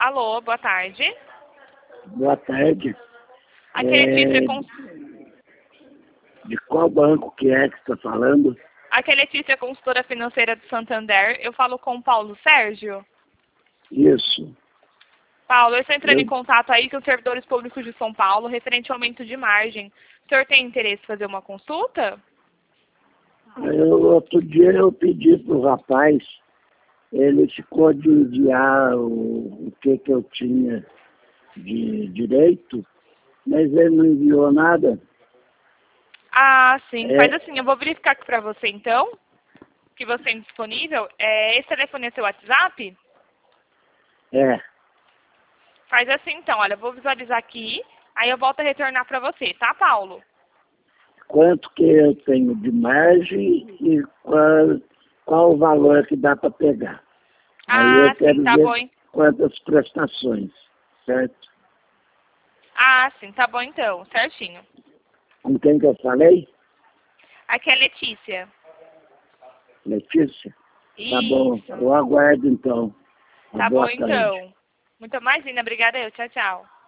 Alô, boa tarde. Boa tarde. Aqui é Letícia, De qual banco que você está falando? Aqui é Letícia, consultora financeira do Santander. Eu falo com o Paulo Sérgio. Isso. Paulo, eu estou entrando em contato aí com os servidores públicos de São Paulo, referente ao aumento de margem. O senhor tem interesse em fazer uma consulta? Outro dia eu pedi para o rapaz, ele ficou de enviar o que eu tinha de direito, mas ele não enviou nada. Ah, sim. Faz assim, eu vou verificar aqui para você então, que você tem disponível. Esse telefone é seu WhatsApp? É, Faz assim então, olha, eu vou visualizar aqui, aí eu volto a retornar para você, tá, Paulo? quanto que eu tenho de margem e qual o valor que dá para pegar. Aí eu Ah, sim, quero tá ver bom. quantas prestações, certo? Ah, sim, tá bom então, certinho. Com quem que eu falei? Aqui é Letícia. Letícia? Tá bom, Isso. eu aguardo então. Tá bom Boa tarde. então. Muito mais linda, obrigada eu. Tchau, tchau.